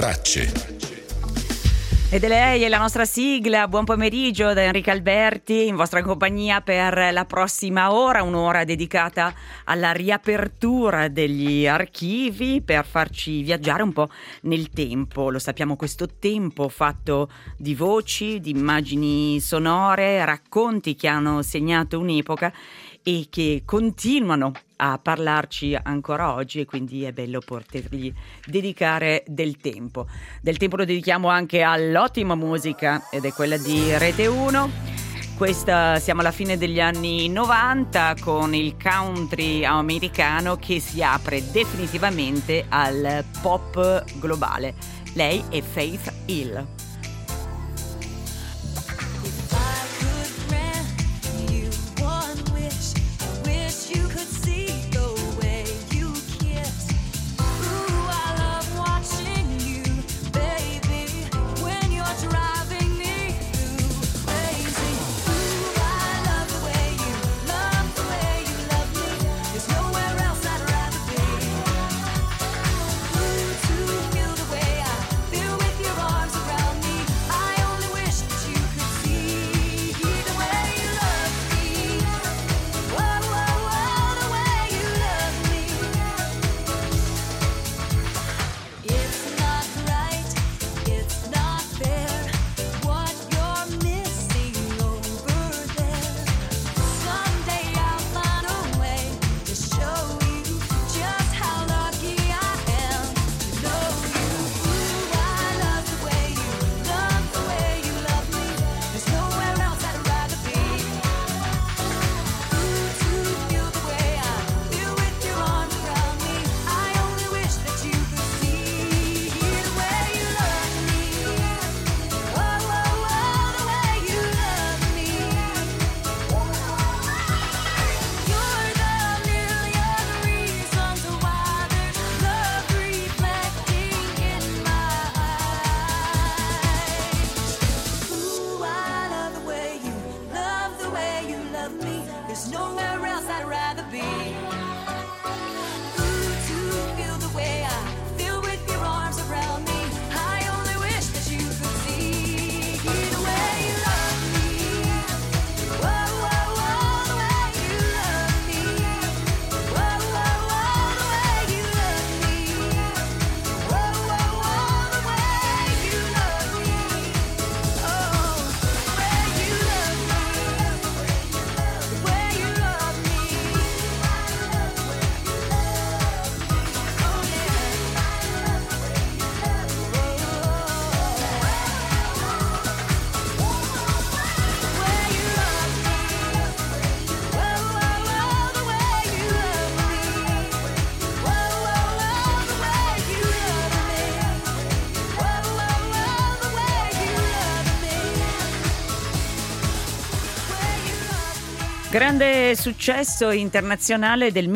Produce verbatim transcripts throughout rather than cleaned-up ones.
tracce. Ed è lei, è la nostra sigla. Buon pomeriggio da Enrica Alberti, in vostra compagnia per la prossima ora, un'ora dedicata alla riapertura degli archivi per farci viaggiare un po' nel tempo. Lo sappiamo, questo tempo fatto di voci, di immagini sonore, racconti che hanno segnato un'epoca e che continuano a parlarci ancora oggi, e quindi è bello potergli dedicare del tempo. Del tempo lo dedichiamo anche all'ottima musica, ed è quella di Rete uno. Questa, siamo alla fine degli anni novanta con il country americano che si apre definitivamente al pop globale. Lei è Faith Hill. Grande successo internazionale del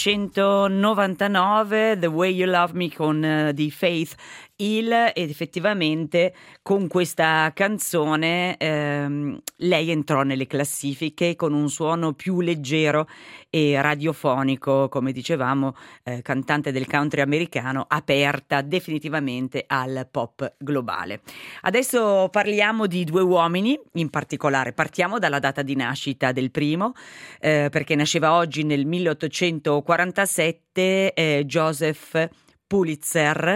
millenovecentonovantanove, The Way You Love Me con uh, di Faith Hill, ed effettivamente con questa canzone ehm, lei entrò nelle classifiche con un suono più leggero e radiofonico, come dicevamo, eh, cantante del country americano, aperta definitivamente al pop globale. Adesso parliamo di due uomini in particolare. Partiamo dalla data di nascita del primo, eh, perché nasceva oggi nel milleottocentoquarantasette eh, Joseph Pulitzer,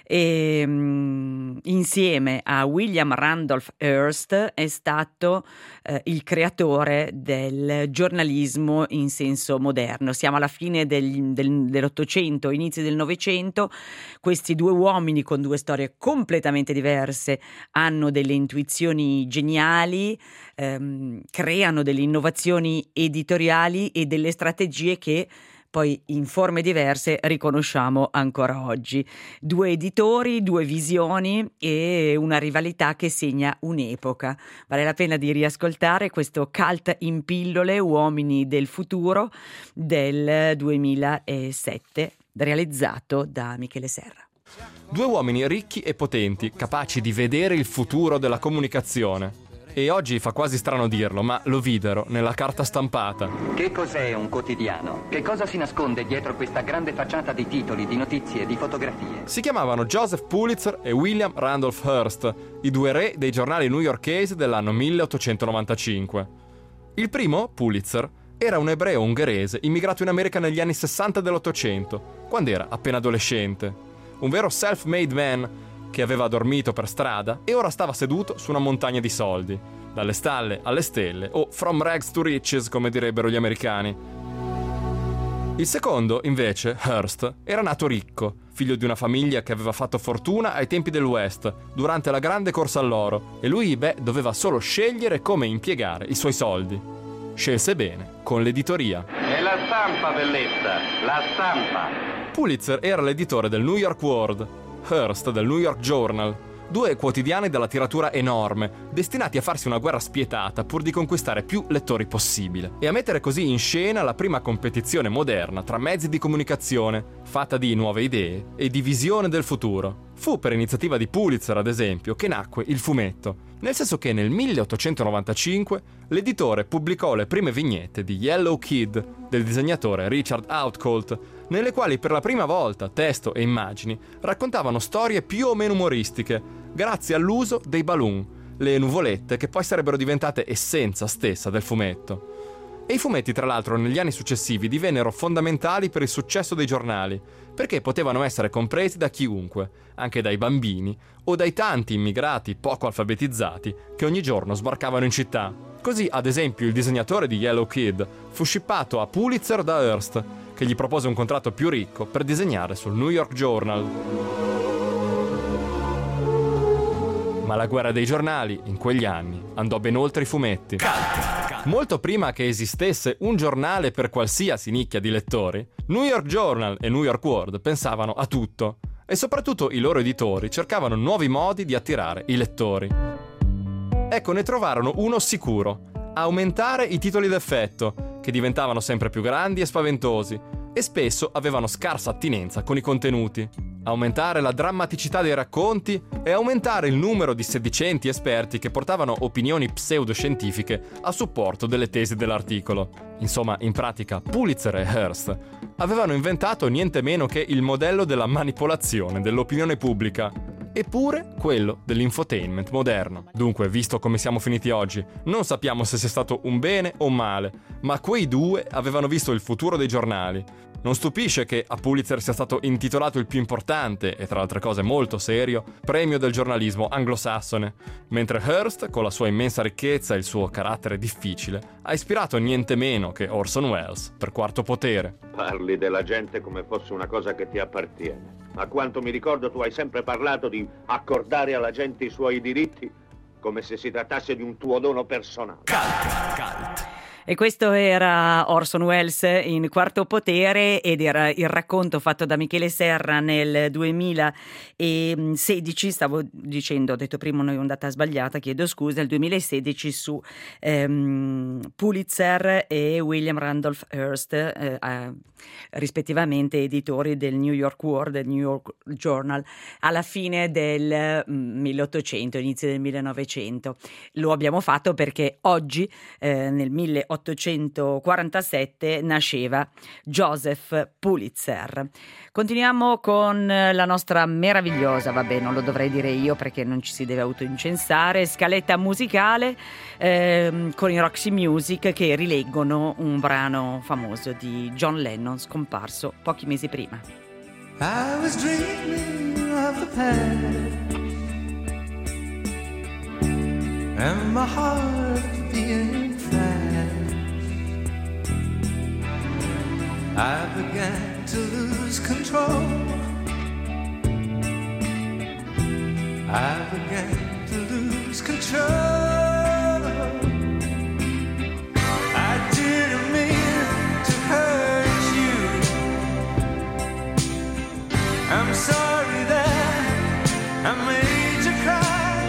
e mh, insieme a William Randolph Hearst è stato eh, il creatore del giornalismo in senso moderno. Siamo alla fine del, del, dell'Ottocento, inizi del Novecento. Questi due uomini con due storie completamente diverse hanno delle intuizioni geniali, ehm, creano delle innovazioni editoriali e delle strategie che poi in forme diverse riconosciamo ancora oggi. Due editori, due visioni e una rivalità che segna un'epoca. Vale la pena di riascoltare questo Cult in pillole, Uomini del futuro del duemilasette, realizzato da Michele Serra. Due uomini ricchi e potenti, capaci di vedere il futuro della comunicazione. E oggi fa quasi strano dirlo, ma lo videro nella carta stampata. Che cos'è un quotidiano? Che cosa si nasconde dietro questa grande facciata di titoli, di notizie, di fotografie? Si chiamavano Joseph Pulitzer e William Randolph Hearst, i due re dei giornali newyorkesi dell'anno milleottocentonovantacinque. Il primo, Pulitzer, era un ebreo ungherese immigrato in America negli anni sessanta dell'Ottocento, quando era appena adolescente. Un vero self-made man che aveva dormito per strada e ora stava seduto su una montagna di soldi, dalle stalle alle stelle, o from rags to riches, come direbbero gli americani. Il secondo, invece, Hearst, era nato ricco, figlio di una famiglia che aveva fatto fortuna ai tempi del West, durante la grande corsa all'oro, e lui, beh, doveva solo scegliere come impiegare i suoi soldi. Scelse bene, con l'editoria. È la stampa, bellezza, la stampa. Pulitzer era l'editore del New York World, Hearst del New York Journal, due quotidiani dalla tiratura enorme, destinati a farsi una guerra spietata pur di conquistare più lettori possibile, e a mettere così in scena la prima competizione moderna tra mezzi di comunicazione, fatta di nuove idee e di visione del futuro. Fu per iniziativa di Pulitzer, ad esempio, che nacque il fumetto, nel senso che nel milleottocentonovantacinque l'editore pubblicò le prime vignette di Yellow Kid del disegnatore Richard Outcault, nelle quali per la prima volta testo e immagini raccontavano storie più o meno umoristiche, grazie all'uso dei balloon, le nuvolette che poi sarebbero diventate essenza stessa del fumetto. E i fumetti, tra l'altro, negli anni successivi divennero fondamentali per il successo dei giornali, perché potevano essere compresi da chiunque, anche dai bambini o dai tanti immigrati poco alfabetizzati che ogni giorno sbarcavano in città. Così, ad esempio, il disegnatore di Yellow Kid fu shippato a Pulitzer da Hearst, che gli propose un contratto più ricco per disegnare sul New York Journal. Ma la guerra dei giornali, in quegli anni, andò ben oltre i fumetti. Molto prima che esistesse un giornale per qualsiasi nicchia di lettori, New York Journal e New York World pensavano a tutto, e soprattutto i loro editori cercavano nuovi modi di attirare i lettori. Ecco, ne trovarono uno sicuro: aumentare i titoli d'effetto, che diventavano sempre più grandi e spaventosi, e spesso avevano scarsa attinenza con i contenuti. Aumentare la drammaticità dei racconti e aumentare il numero di sedicenti esperti che portavano opinioni pseudoscientifiche a supporto delle tesi dell'articolo. Insomma, in pratica, Pulitzer e Hearst avevano inventato niente meno che il modello della manipolazione dell'opinione pubblica, eppure quello dell'infotainment moderno. Dunque, visto come siamo finiti oggi, non sappiamo se sia stato un bene o un male, ma quei due avevano visto il futuro dei giornali. Non stupisce che a Pulitzer sia stato intitolato il più importante, e tra altre cose molto serio, premio del giornalismo anglosassone, mentre Hearst, con la sua immensa ricchezza e il suo carattere difficile, ha ispirato niente meno che Orson Welles per Quarto Potere. Parli della gente come fosse una cosa che ti appartiene. A quanto mi ricordo, tu hai sempre parlato di accordare alla gente i suoi diritti come se si trattasse di un tuo dono personale. Cult, cult. E questo era Orson Welles in Quarto Potere, ed era il racconto fatto da Michele Serra nel duemilasedici, stavo dicendo, ho detto prima una ondata sbagliata, chiedo scusa, nel duemilasedici su ehm, Pulitzer e William Randolph Hearst, eh, eh, rispettivamente editori del New York World e New York Journal, alla fine del milleottocento, inizio del millenovecento. Lo abbiamo fatto perché oggi, eh, nel milleottocentoquarantasette, nasceva Joseph Pulitzer. Continuiamo con la nostra meravigliosa, vabbè, non lo dovrei dire io perché non ci si deve autoincensare, scaletta musicale ehm, con i Roxy Music, che rileggono un brano famoso di John Lennon, scomparso pochi mesi prima. I was dreaming of the past and my heart being fast. I began to lose control. I began to lose control. I didn't mean to hurt you. I'm sorry that I made you cry.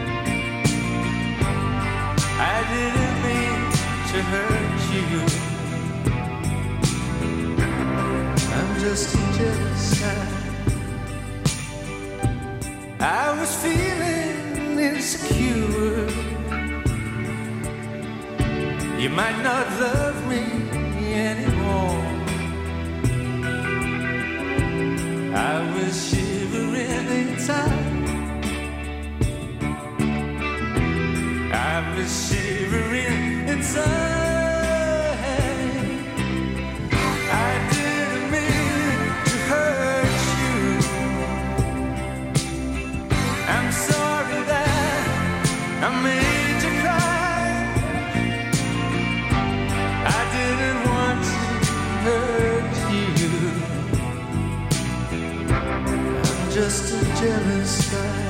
I didn't mean to hurt you. I'm just a jealous guy. I was feeling insecure. might not love me anymore. I was shivering inside. I was shivering inside. I didn't mean to hurt you. I'm sorry that I made you cry. I didn't want to hurt you. I'm just a jealous guy.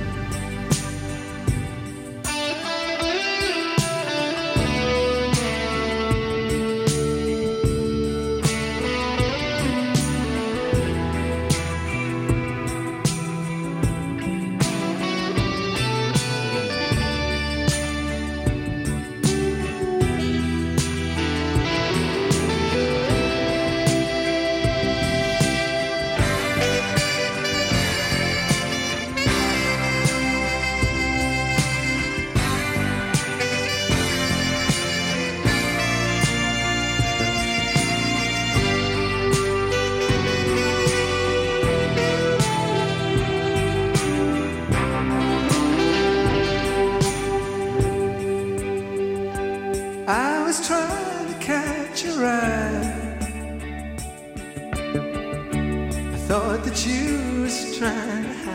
I was trying to catch your eye. I thought that you was trying to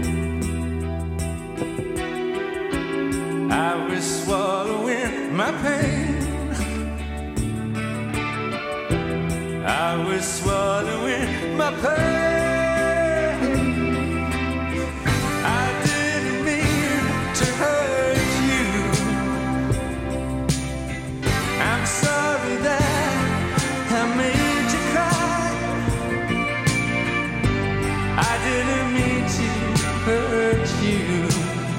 hide. I was swallowing my pain. I was swallowing my pain. I didn't mean to hurt you. I'm sorry that I made you cry. I didn't mean to hurt you.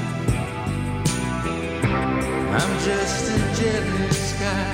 I'm just a jealous guy.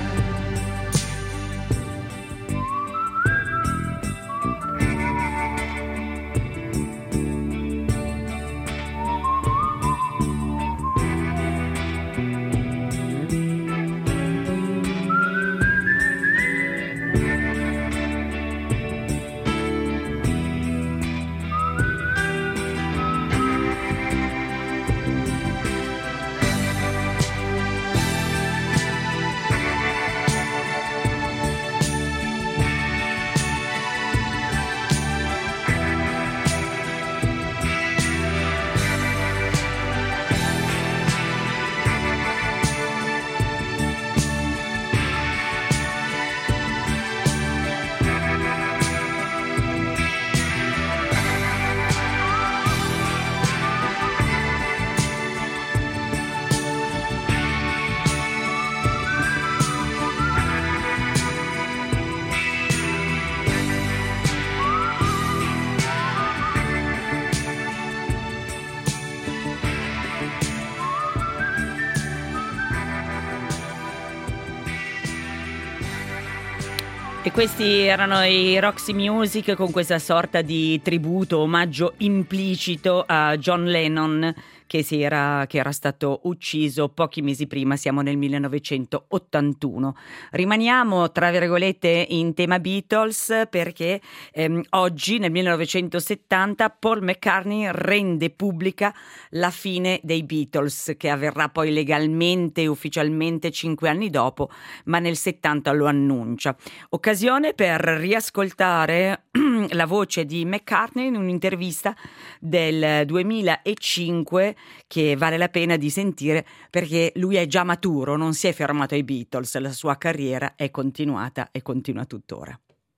E questi erano i Roxy Music con questa sorta di tributo, omaggio implicito a John Lennon che, si era, che era stato ucciso pochi mesi prima, siamo nel millenovecentottantuno. Rimaniamo tra virgolette in tema Beatles perché ehm, oggi nel millenovecentosettanta Paul McCartney rende pubblica la fine dei Beatles, che avverrà poi legalmente e ufficialmente cinque anni dopo, ma nel settanta lo annuncia. Occasione per riascoltare la voce di McCartney in un'intervista del duemilacinque che vale la pena di sentire perché lui è già maturo, non si è fermato ai Beatles, la sua carriera è continuata e continua tuttora.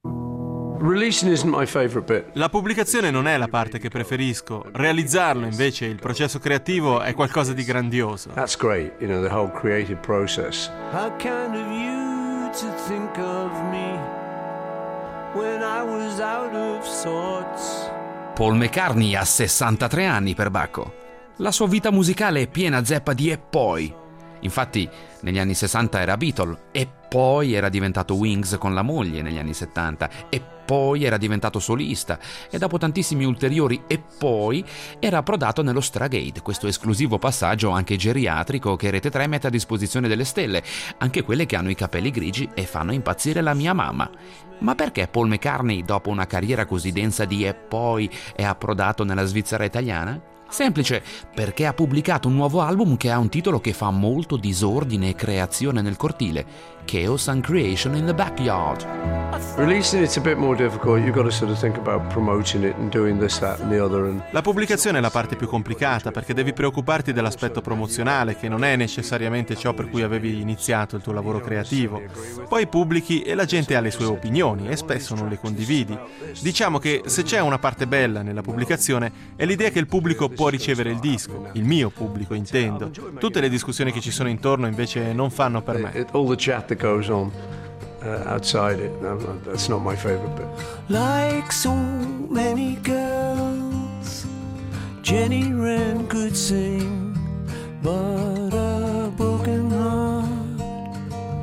La pubblicazione non è la parte che preferisco, realizzarlo invece, il processo creativo, è qualcosa di grandioso. That's great, you know, the whole creative process. How kind of you to think of me when I was out of sorts. Paul McCartney ha sessantatré anni per Bacco. La sua vita musicale è piena zeppa di e poi. Infatti negli anni sessanta era Beatle e poi era diventato Wings con la moglie negli anni settanta e poi era diventato solista e dopo tantissimi ulteriori e poi era approdato nello Stargate, questo esclusivo passaggio anche geriatrico che Rete tre mette a disposizione delle stelle, anche quelle che hanno i capelli grigi e fanno impazzire la mia mamma. Ma perché Paul McCartney, dopo una carriera così densa di e poi, è approdato nella Svizzera italiana? Semplice, perché ha pubblicato un nuovo album che ha un titolo che fa molto disordine e creazione nel cortile, Chaos and Creation in the Backyard. Releasing it's a bit more difficult. You've got to sort of think about promoting it and doing this, that and the other. And... La pubblicazione è la parte più complicata perché devi preoccuparti dell'aspetto promozionale, che non è necessariamente ciò per cui avevi iniziato il tuo lavoro creativo. Poi pubblichi e la gente ha le sue opinioni e spesso non le condividi. Diciamo che se c'è una parte bella nella pubblicazione è l'idea che il pubblico può ricevere il disco, il mio pubblico intendo. Tutte le discussioni che ci sono intorno invece non fanno per me. All the chat that goes on uh, outside it, no, no, that's not my favorite bit. Like so many girls, Jenny Wren could sing, but a broken heart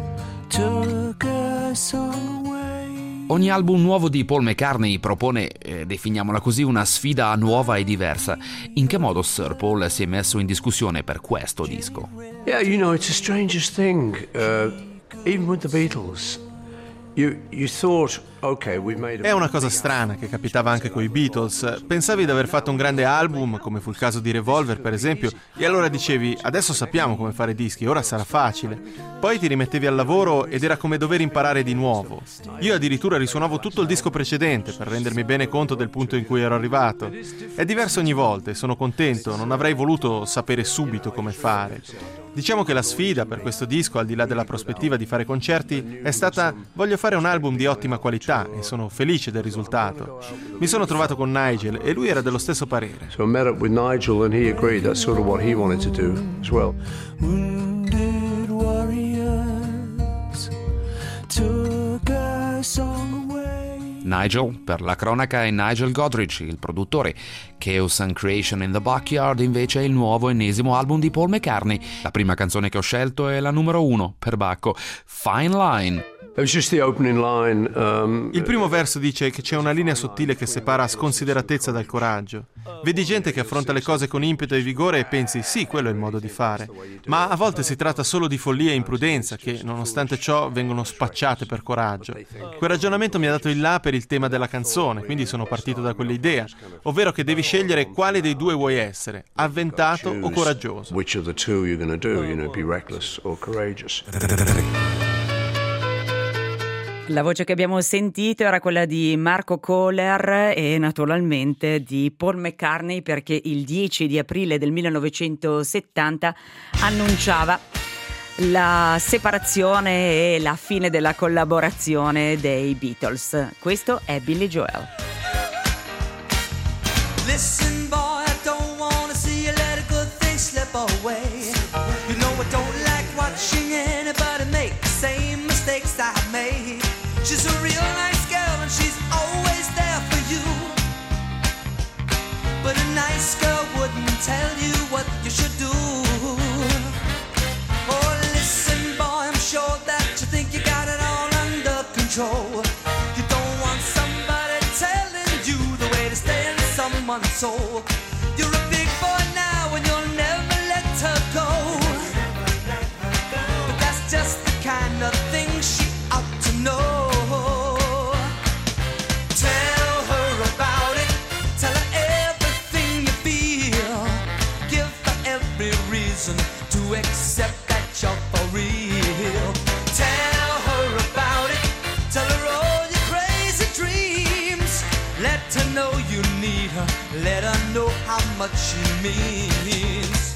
took her song away. Ogni album nuovo di Paul McCartney propone, eh, definiamola così, una sfida nuova e diversa. In che modo Sir Paul si è messo in discussione per questo disco? Yeah, you know, it's the strangest thing. Uh, even with the Beatles, you you thought, okay, we made a... È una cosa strana che capitava anche con i Beatles. Pensavi di aver fatto un grande album, come fu il caso di Revolver per esempio, e allora dicevi adesso sappiamo come fare dischi, ora sarà facile. Poi ti rimettevi al lavoro ed era come dover imparare di nuovo. Io addirittura risuonavo tutto il disco precedente per rendermi bene conto del punto in cui ero arrivato. È diverso ogni volta e sono contento, non avrei voluto sapere subito come fare. Diciamo che la sfida per questo disco, al di là della prospettiva di fare concerti, è stata: voglio fare un album di ottima qualità e sono felice del risultato. Mi sono trovato con Nigel e lui era dello stesso parere. So I met up with Nigel and he agreed that's sort of what he wanted to do as well. Wounded warriors took a song away. Nigel, per la cronaca, è Nigel Godrich, il produttore. Chaos and Creation in the Backyard invece è il nuovo ennesimo album di Paul McCartney. La prima canzone che ho scelto è la numero uno, per Bacco, Fine Line. It was just the opening line. Um, Il primo verso dice che c'è una linea sottile che separa sconsideratezza dal coraggio. Vedi gente che affronta le cose con impeto e vigore e pensi sì, quello è il modo di fare. Ma a volte si tratta solo di follia e imprudenza che, nonostante ciò, vengono spacciate per coraggio. Quel ragionamento mi ha dato il là per il tema della canzone, quindi sono partito da quell'idea, ovvero che devi scegliere quale dei due vuoi essere, avventato o coraggioso. Which of the two you're going to do, you know, be reckless or courageous. La voce che abbiamo sentito era quella di Marco Kohler e naturalmente di Paul McCartney, perché il dieci di aprile del millenovecentosettanta annunciava la separazione e la fine della collaborazione dei Beatles. Questo è Billy Joel. Listen boy, I don't wanna see you let a good thing slip away. You know I don't like watching anybody make the same mistakes I made. She's a real nice girl and she's always there for you. But a nice girl wouldn't tell you what you should do. Oh listen boy, I'm sure that you think you got it all under control. You don't want somebody telling you the way to stay in someone's soul. You're a big boy now and you'll never let her go. But that's just the kind of thing she ought to know. Accept that you're for real. Tell her about it. Tell her all your crazy dreams. Let her know you need her. Let her know how much she means.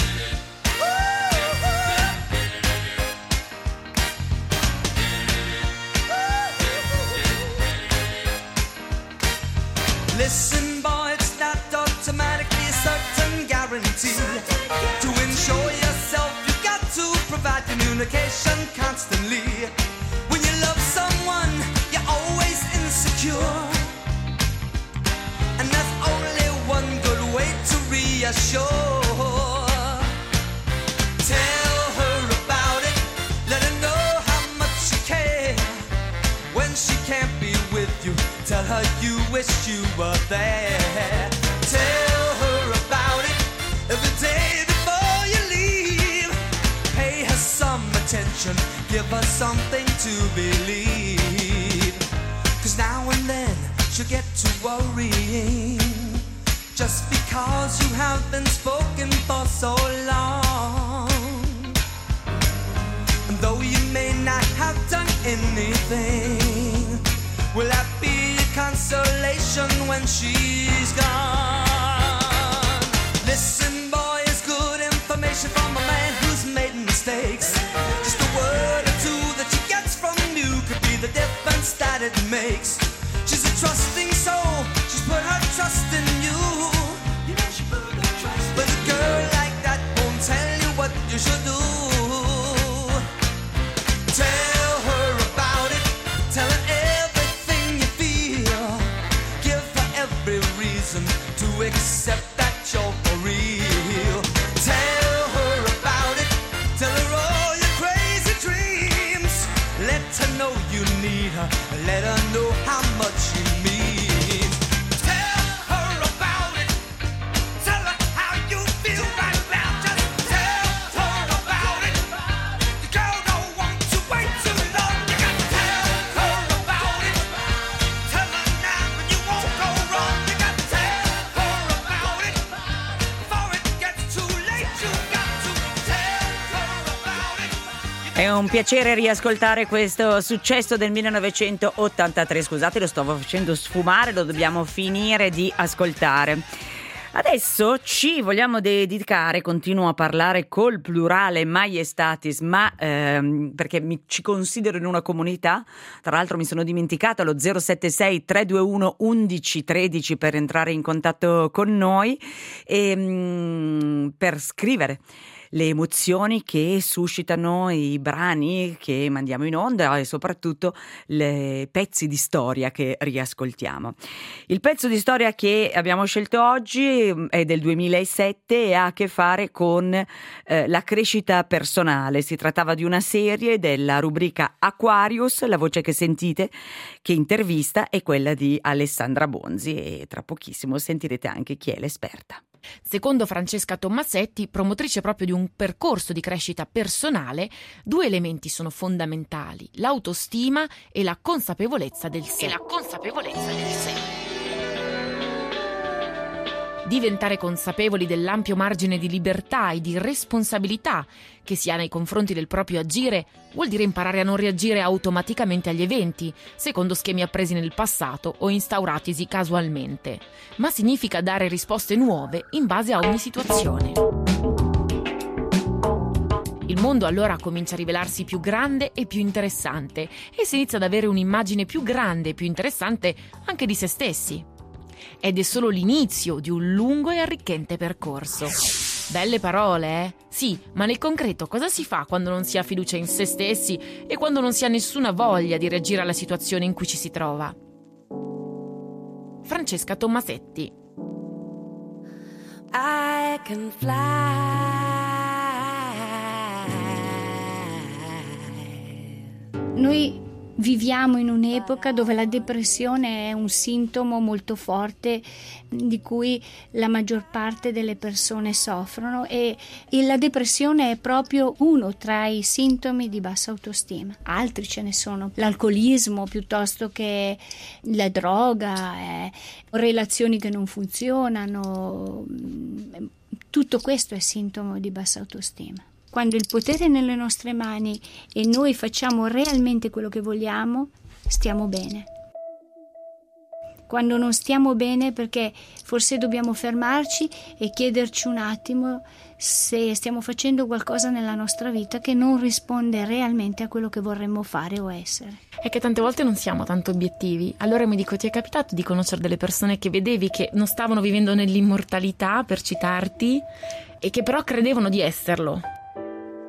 Listen, boy, it's not automatically a certain guarantee. To ensure yourself, you got to provide communication constantly. When you love someone, you're always insecure. And there's only one good way to reassure. Tell her can't be with you, tell her you wish you were there. Tell her about it every day before you leave. Pay her some attention, give her something to believe. Cause now and then she'll get to worrying, just because you have been spoken for so long. And though you may not have done anything, will that be a consolation when she's gone? Listen, boy, it's good information from a man who's made mistakes. Just a word or two that she gets from you could be the difference that it makes. She's a trusting soul, she's put her trust in you. You know she put her trust in you. But a girl like that won't tell you what you should do. Tell her about it, tell her everything you feel. Give her every reason to accept that you're for real. Tell her about it, tell her all your crazy dreams. Let her know you need her, let her know how much you mean. Tell her about it, tell her how you feel right now. Just tell her about it. The girl don't want to wait too long. You got to tell her about it. Tell her now and you won't go wrong. You got to tell her about it before it gets too late. You got to tell her about it. È un piacere riascoltare questo successo del millenovecentottantatré. Scusate, lo stavo facendo sfumare, lo dobbiamo finire di ascoltare. Adesso ci vogliamo dedicare, continuo a parlare col plurale maiestatis, ma ehm, perché mi, ci considero in una comunità. Tra l'altro mi sono dimenticata lo zero sette sei tre due uno undici tredici per entrare in contatto con noi e mh, per scrivere le emozioni che suscitano i brani che mandiamo in onda e soprattutto le pezzi di storia che riascoltiamo. Il pezzo di storia che abbiamo scelto oggi è del duemilasette e ha a che fare con eh, la crescita personale. Si trattava di una serie della rubrica Aquarius. La voce che sentite che intervista è quella di Alessandra Bonzi e tra pochissimo sentirete anche chi è l'esperta. Secondo Francesca Tommasetti, promotrice proprio di un percorso di crescita personale, due elementi sono fondamentali: l'autostima e la consapevolezza del sé. E la consapevolezza del sé. Diventare consapevoli dell'ampio margine di libertà e di responsabilità che si ha nei confronti del proprio agire vuol dire imparare a non reagire automaticamente agli eventi, secondo schemi appresi nel passato o instauratisi casualmente, ma significa dare risposte nuove in base a ogni situazione. Il mondo allora comincia a rivelarsi più grande e più interessante e si inizia ad avere un'immagine più grande e più interessante anche di se stessi. Ed è solo l'inizio di un lungo e arricchente percorso. Belle parole, eh? Sì, ma nel concreto cosa si fa quando non si ha fiducia in se stessi e quando non si ha nessuna voglia di reagire alla situazione in cui ci si trova? Francesca Tommasetti. I can fly. Noi viviamo in un'epoca dove la depressione è un sintomo molto forte di cui la maggior parte delle persone soffrono e, e la depressione è proprio uno tra i sintomi di bassa autostima. Altri ce ne sono: l'alcolismo piuttosto che la droga, eh, relazioni che non funzionano. Tutto questo è sintomo di bassa autostima. Quando il potere è nelle nostre mani e noi facciamo realmente quello che vogliamo, stiamo bene. Quando non stiamo bene, perché forse dobbiamo fermarci e chiederci un attimo se stiamo facendo qualcosa nella nostra vita che non risponde realmente a quello che vorremmo fare o essere. È che tante volte non siamo tanto obiettivi. Allora mi dico, ti è capitato di conoscere delle persone che vedevi che non stavano vivendo nell'immortalità, per citarti, e che però credevano di esserlo?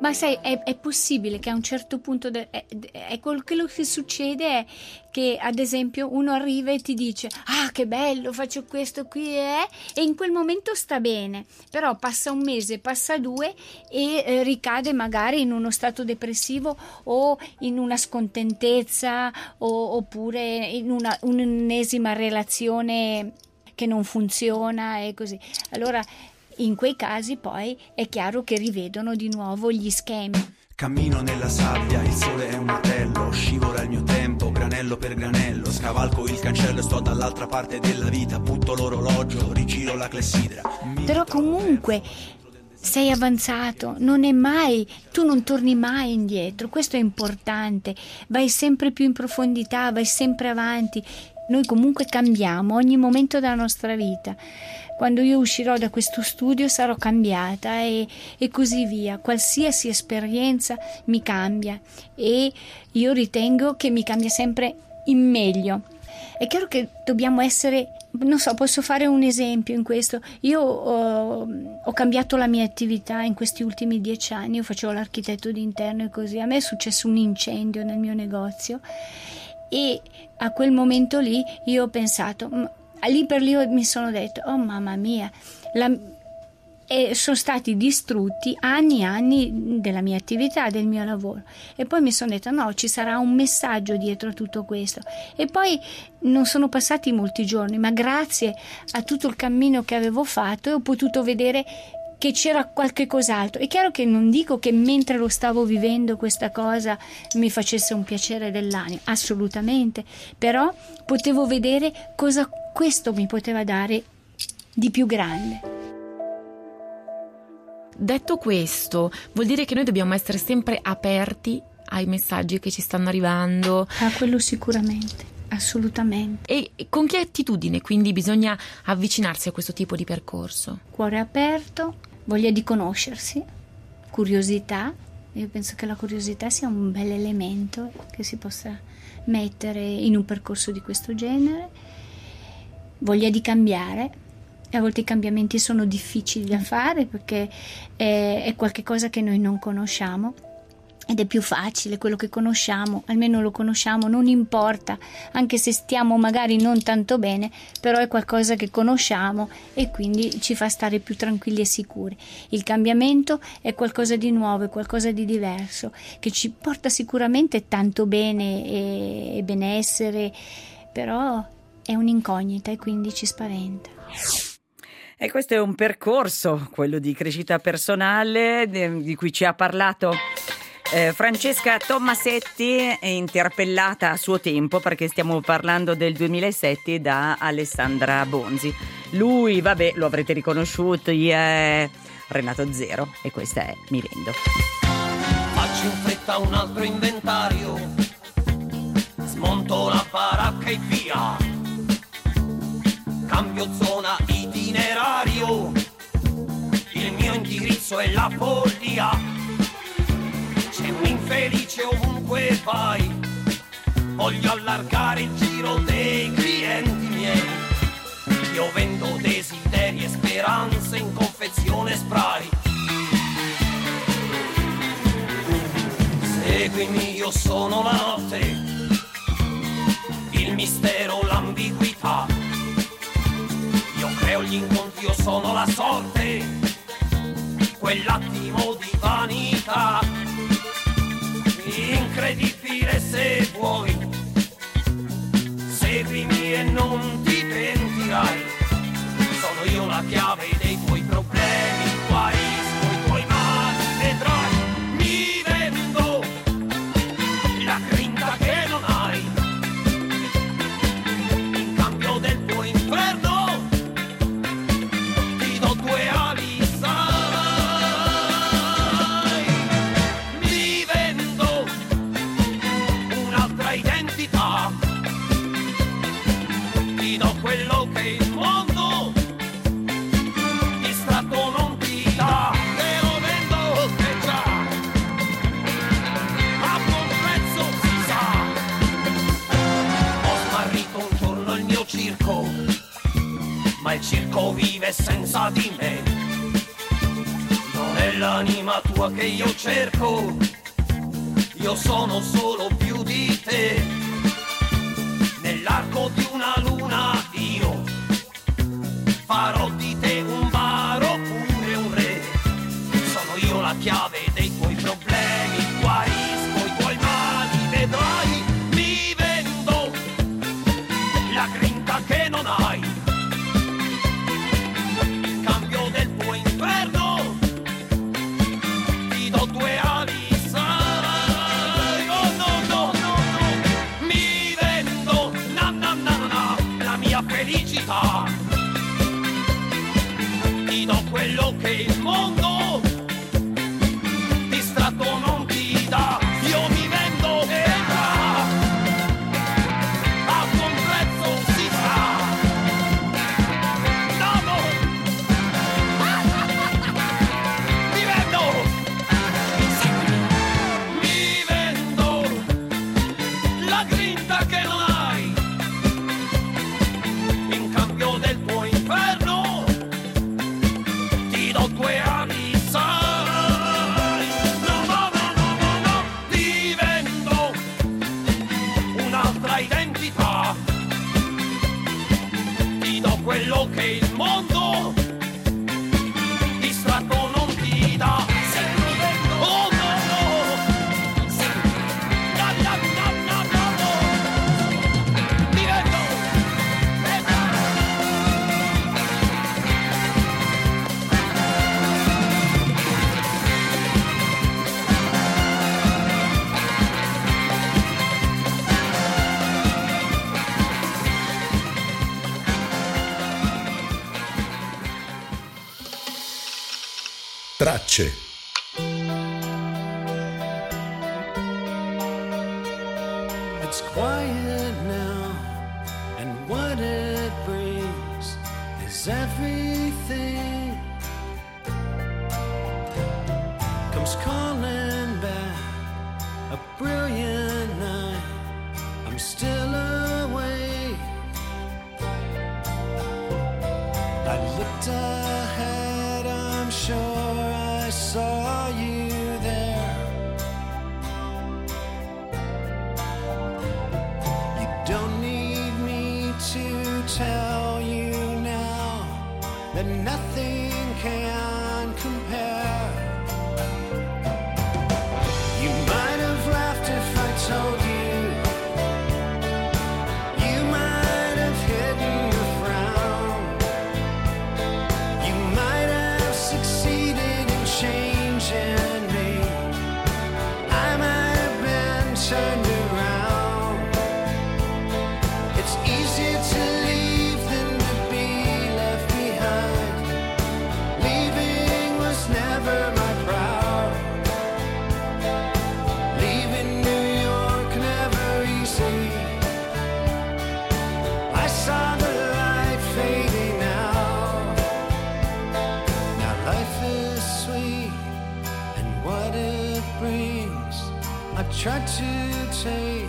Ma sai, è, è possibile che a un certo punto, de, è, è quello che succede è che ad esempio uno arriva e ti dice ah che bello, faccio questo qui eh? E in quel momento sta bene, però passa un mese, passa due e eh, ricade magari in uno stato depressivo o in una scontentezza o, oppure in una un'ennesima relazione che non funziona e così. Allora in quei casi poi è chiaro che rivedono di nuovo gli schemi. Cammino nella sabbia, il sole è un martello, scivola il mio tempo, granello per granello, scavalco il cancello e sto dall'altra parte della vita, butto l'orologio, rigiro la clessidra. Però comunque sei avanzato, non è mai, tu non torni mai indietro, questo è importante, vai sempre più in profondità, vai sempre avanti. Noi comunque cambiamo ogni momento della nostra vita. Quando io uscirò da questo studio sarò cambiata e, e così via. Qualsiasi esperienza mi cambia e io ritengo che mi cambia sempre in meglio. È chiaro che dobbiamo essere, non so, posso fare un esempio in questo. Io ho, ho cambiato la mia attività in questi ultimi dieci anni, io facevo l'architetto d'interno e così. A me è successo un incendio nel mio negozio e a quel momento lì io ho pensato, lì per lì mi sono detto, oh mamma mia, la, e sono stati distrutti anni e anni della mia attività, del mio lavoro. E poi mi sono detto, no, ci sarà un messaggio dietro a tutto questo. E poi non sono passati molti giorni, ma grazie a tutto il cammino che avevo fatto ho potuto vedere che c'era qualche cos'altro. È chiaro che non dico che mentre lo stavo vivendo questa cosa mi facesse un piacere dell'anima, assolutamente, però potevo vedere cosa questo mi poteva dare di più grande. Detto questo, vuol dire che noi dobbiamo essere sempre aperti ai messaggi che ci stanno arrivando? Ah, quello sicuramente, assolutamente. E con che attitudine quindi bisogna avvicinarsi a questo tipo di percorso? Cuore aperto, voglia di conoscersi, curiosità. Io penso che la curiosità sia un bel elemento che si possa mettere in un percorso di questo genere. Voglia di cambiare. E a volte i cambiamenti sono difficili da fare perché è, è qualcosa che noi non conosciamo ed è più facile quello che conosciamo, almeno lo conosciamo, non importa, anche se stiamo magari non tanto bene, però è qualcosa che conosciamo e quindi ci fa stare più tranquilli e sicuri. Il cambiamento è qualcosa di nuovo, è qualcosa di diverso, che ci porta sicuramente tanto bene e, e benessere, però è un'incognita e quindi ci spaventa. E questo è un percorso, quello di crescita personale, di cui ci ha parlato Eh, Francesca Tommasetti, è interpellata a suo tempo perché stiamo parlando del duemilasette da Alessandra Bonzi. Lui, vabbè, lo avrete riconosciuto, è Renato Zero e questa è Mi Rendo. Faccio in fretta un altro inventario, smonto la baracca e via, cambio zona itinerario, il mio indirizzo è la follia. C'è un infelice ovunque vai, voglio allargare il giro dei clienti miei. Io vendo desideri e speranze in confezione spray. Seguimi, io sono la notte, il mistero, l'ambiguità. Io creo gli incontri, io sono la sorte, quell'attimo di vanità. Incredibile se vuoi, seguimi e non ti pentirai. Sono io la chiave dei tuoi problemi, guai, sui tuoi mali vedrai. Mi vendo la grinta che non hai, in cambio del tuo inferno ti do due ali. Ti do quello che il mondo distratto non ti dà. Te lo vendo che già a buon prezzo si sa. Ho smarrito un giorno il mio circo, ma il circo vive senza di me. Non è l'anima tua che io cerco, io sono solo più di te. Nell'arco di una luna io farò di te un baro oppure un re. Sono io la chiave dei tuoi problemi, guarisco i tuoi mali, vedrai. Mi vendo la grinta che non hai, in cambio del tuo inferno ti do due ali, sai. Oh no no no no, mi vendo na na na na la mia felicità, ti do quello che il mondo distratto non ti dà. Io mi vendo e va, a buon prezzo si sa. No, no, mi vendo, mi vendo la grinta che non hai, in cambio del tuo inferno ti do due ali, sai. No, no, no, no, no, no, ti vendo un'altra identità, ti do quello che il mondo distratto non ti dà. Oh no, no, na, na, na, na, na, no, ti vendo. Tracce. It's quiet now, and what it brings is everything comes calling back. A brilliant night, I'm still awake. I looked ahead, I'm sure I saw you there. You don't need me to tell you now that nothing can compare. You might have laughed if I told you. You might have hidden your frown. You might have succeeded in changing me. I might have been turned around. It's easier to leave than to be left behind. Leaving was never my proud. Leaving New York never easy. I saw the light fading out. Now life is sweet, and what it brings I try to take.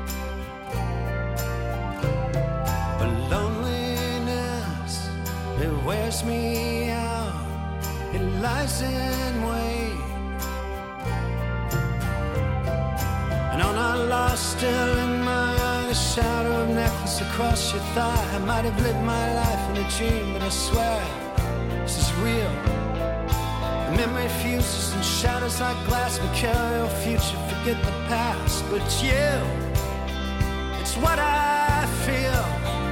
But loneliness, it wears me out. It lies in wait. And on our lost still in my eye, a shadow of necklace across your thigh. I might have lived my life in a dream, but I swear this is real. The memory fuses and shatters like glass. We carry our future, forget the past. But you, it's what I feel.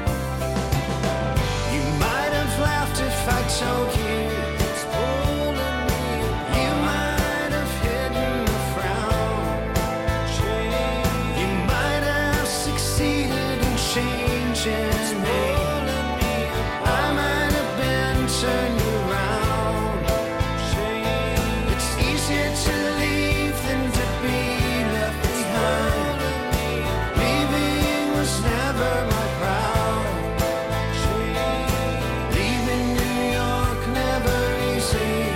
You might have laughed if I told you. It's pulling me. You might have hidden a frown. You might have succeeded in changing me. I might have been turned around. It's easier to leave than to be left behind. Leaving was never my proud. Leaving New York never easy.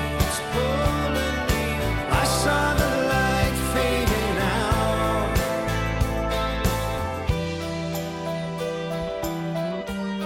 I saw the light fading out.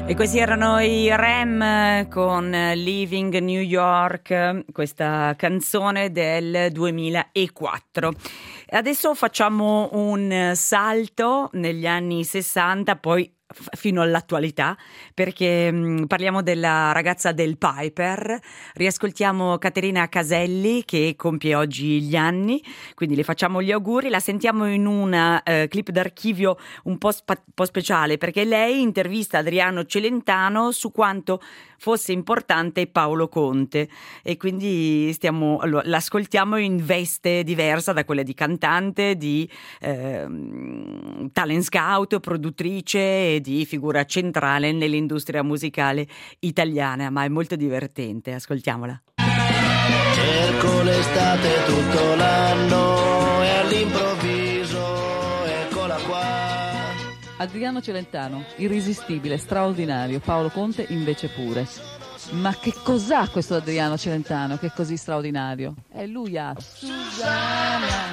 E questi erano i R E M con Living New York, questa canzone del duemilaquattro. Adesso facciamo un salto negli anni sessanta, poi fino all'attualità, perché mh, parliamo della ragazza del Piper. Riascoltiamo Caterina Caselli, che compie oggi gli anni, quindi le facciamo gli auguri. La sentiamo in una uh, clip d'archivio un po', spa- po' speciale, perché lei intervista Adriano Celentano su quanto fosse importante Paolo Conte, e quindi stiamo, allora, l'ascoltiamo in veste diversa da quella di cantante, di eh, talent scout, produttrice e di figura centrale nell'industria musicale italiana, ma è molto divertente, ascoltiamola. Cerco l'estate tutto l'anno e all'improvviso eccola qua. Adriano Celentano, irresistibile, straordinario. Paolo Conte invece pure. Ma che cos'ha questo Adriano Celentano che è così straordinario? E lui ha Susanna,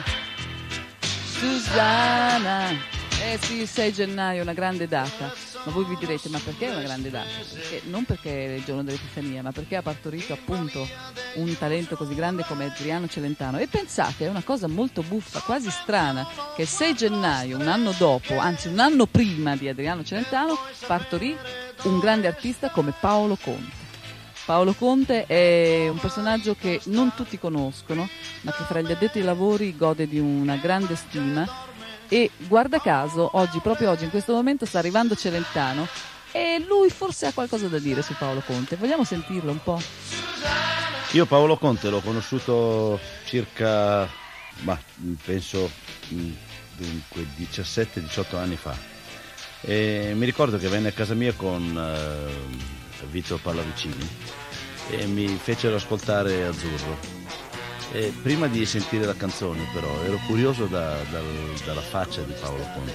Susanna. Eh sì, il sei gennaio è una grande data, ma voi vi direte, ma perché è una grande data? Perché, non perché è il giorno dell'Epifania, ma perché ha partorito appunto un talento così grande come Adriano Celentano. E pensate, è una cosa molto buffa, quasi strana, che il sei gennaio, un anno dopo, anzi un anno prima di Adriano Celentano, partorì un grande artista come Paolo Conte. Paolo Conte è un personaggio che non tutti conoscono, ma che fra gli addetti ai lavori gode di una grande stima. E guarda caso, oggi, proprio oggi, in questo momento, sta arrivando Celentano e lui forse ha qualcosa da dire su Paolo Conte. Vogliamo sentirlo un po'? Io Paolo Conte l'ho conosciuto circa, ma penso, dunque, diciassette diciotto anni fa. E mi ricordo che venne a casa mia con uh, Vito Pallavicini e mi fecero ascoltare Azzurro. E prima di sentire la canzone però ero curioso da, da, dalla faccia di Paolo Conte,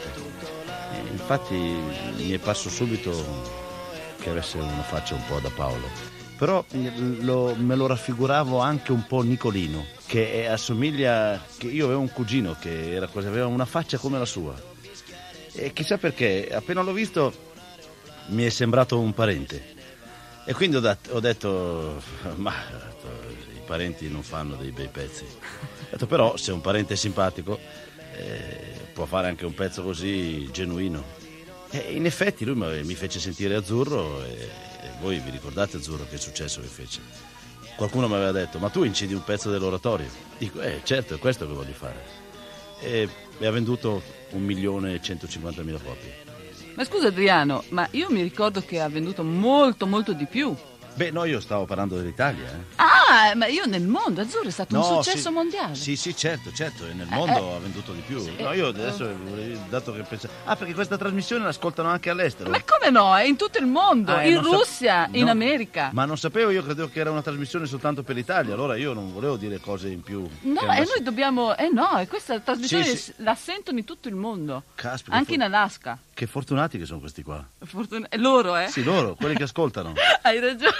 e infatti mi è parso subito che avesse una faccia un po' da Paolo, però lo, me lo raffiguravo anche un po' Nicolino, che assomiglia, che io avevo un cugino che era quasi, aveva una faccia come la sua, e chissà perché appena l'ho visto mi è sembrato un parente, e quindi ho, dat, ho detto ma i parenti non fanno dei bei pezzi. Ho detto, però se un parente è simpatico eh, può fare anche un pezzo così genuino. E in effetti lui mi fece sentire Azzurro, e, e voi vi ricordate Azzurro che successo che fece? Qualcuno mi aveva detto, ma tu incidi un pezzo dell'oratorio? Dico, eh certo, è questo che voglio fare. E, e ha venduto un milione e centocinquantamila copie. Ma scusa Adriano, ma io mi ricordo che ha venduto molto molto di più. Beh, no, io stavo parlando dell'Italia. Eh. Ah, ma io nel mondo, Azzurro è stato no, un successo sì, mondiale. Sì, sì, certo, certo, e nel eh, mondo eh, ha venduto di più. Sì, no, io adesso, eh, dato che penso... Ah, perché questa trasmissione l'ascoltano anche all'estero. Ma come no? È in tutto il mondo, ah, in Russia, sap- in no, America. Ma non sapevo, io credevo che era una trasmissione soltanto per l'Italia, allora io non volevo dire cose in più. No, e noi dobbiamo... Eh no, e questa trasmissione sì, sì. la sentono in tutto il mondo. Caspita, anche for- in Alaska. Che fortunati che sono questi qua. Fortun- loro, eh? Sì, loro, quelli che ascoltano. Hai ragione.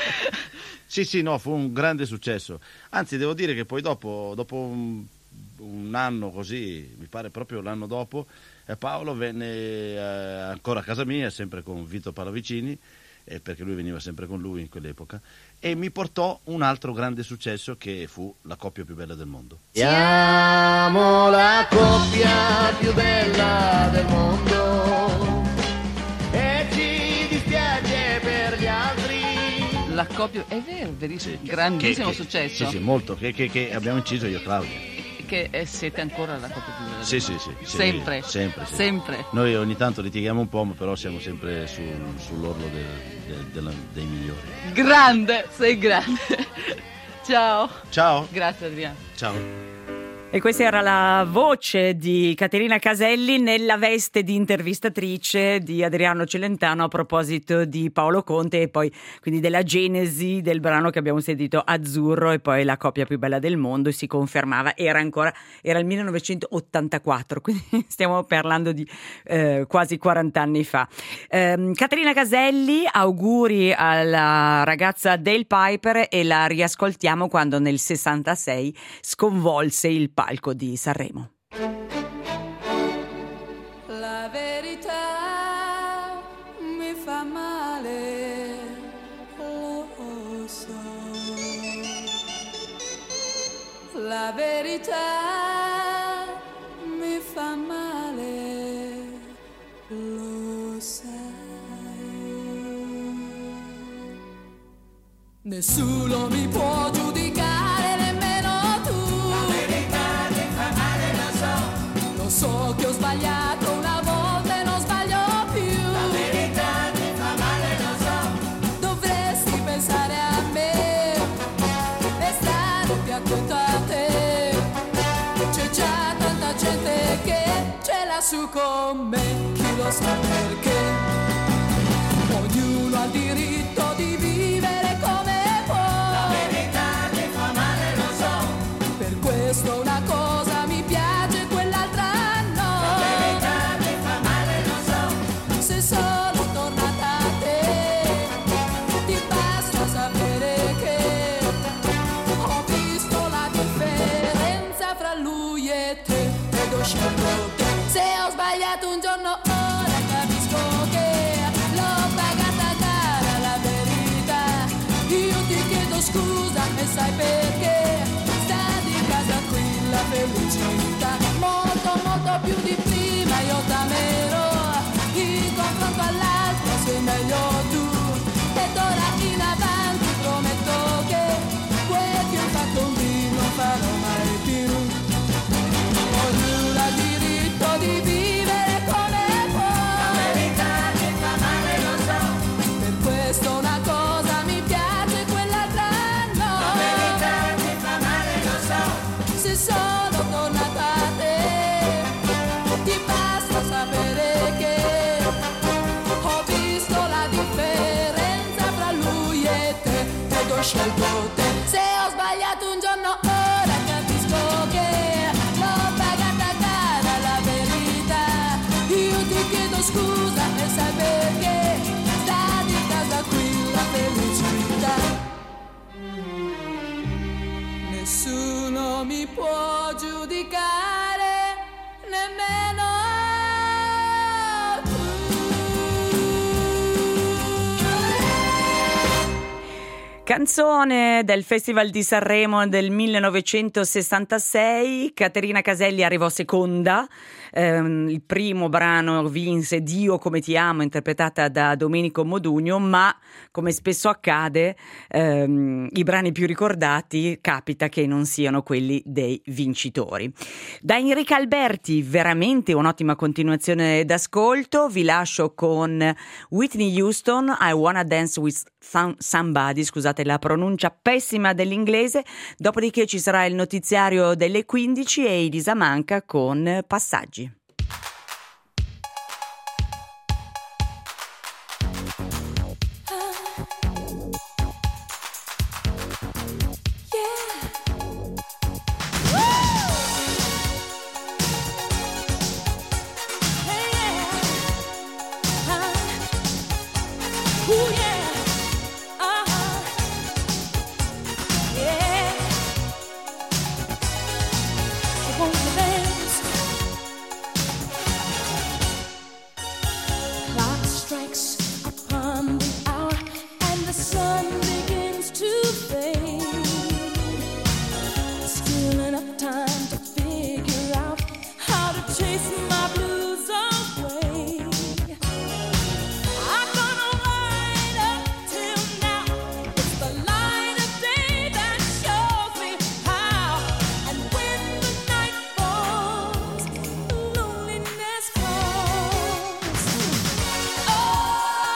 Sì, sì, no, fu un grande successo. Anzi, devo dire che poi dopo, dopo un, un anno così, mi pare proprio l'anno dopo, eh, Paolo venne eh, ancora a casa mia, sempre con Vito Pallavicini, eh, perché lui veniva sempre con lui in quell'epoca, e mi portò un altro grande successo che fu La coppia più bella del mondo. Siamo la coppia più bella del mondo e ci dispiace per gli altri. La coppia, è vero, verissimo, Sì, grandissimo che, che, successo. Sì, sì, molto, che, che, che abbiamo inciso io e Claudia. Che eh, siete ancora la coppia più bella del Sì, mondo. sì, sì. Sempre. Sì, sempre, sì. Sempre. Noi ogni tanto litighiamo un po', ma però siamo sempre su, sull'orlo de, de, de la, dei migliori. Grande, sei grande. Ciao. Ciao. Grazie Adriano. Ciao. E questa era la voce di Caterina Caselli nella veste di intervistatrice di Adriano Celentano a proposito di Paolo Conte, e poi quindi della genesi del brano che abbiamo sentito, Azzurro, e poi La coppia più bella del mondo. Si confermava, era ancora era il millenovecentottantaquattro, quindi stiamo parlando di eh, quasi quaranta anni fa. Eh, Caterina Caselli, auguri alla ragazza del Piper, e la riascoltiamo quando nel sessantasei sconvolse il palco di Sanremo. La verità mi fa male. la verità mi fa male, lo sai. Nessuno mi può giudicare, nemmeno tu. La verità mi fa male, lo so. Lo so che ho sbagliato una volta e non sbaglio più. La verità mi fa male, lo so. Dovresti pensare a me e stare più attento a te. C'è già tanta gente che ce l'ha su con me, chi lo sa perché. Ognuno ha il diritto di vivere come può. La verità mi fa male, lo so. Per questo una cosa mi piace, quell'altra no. La verità mi fa male, lo so. Se sono tornata a te, ti basta sapere che ho visto la differenza fra lui e te ed ho scelto te. Se ho sbagliato un giorno ora capisco che l'ho pagata cara la verità. Io ti chiedo scusa e sai perché sta di casa qui la felicità. Molto molto più di prima io t'amerò, in confronto all'altro sei meglio tu. Ed ora in avanti prometto che quel che ho fatto un dì non farò mai più. Ognuno ha il diritto di vivere come può. La verità mi fa male, lo so. Per questo una cosa mi piace, quell'altra no. La verità mi fa male, lo so. Se sono tornata a te, ti basta sapere che ho visto la differenza fra lui e te ed ho scelto te. Se ho sbagliato un giorno ora capisco che l'ho pagata cara la verità. Io ti chiedo scusa e sai perché sta di casa qui la felicità. Nessuno mi può giudicare, nemmeno Canzone del Festival di Sanremo del millenovecentosessantasei, Caterina Caselli arrivò seconda, ehm, il primo brano vinse Dio come ti amo, interpretata da Domenico Modugno, ma come spesso accade ehm, i brani più ricordati capita che non siano quelli dei vincitori. Da Enrica Alberti, veramente un'ottima continuazione d'ascolto, vi lascio con Whitney Houston, I Wanna Dance With Somebody, scusate la pronuncia pessima dell'inglese, dopodiché ci sarà il notiziario delle quindici e Elisa Manca con Passaggi. oh,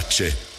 facce.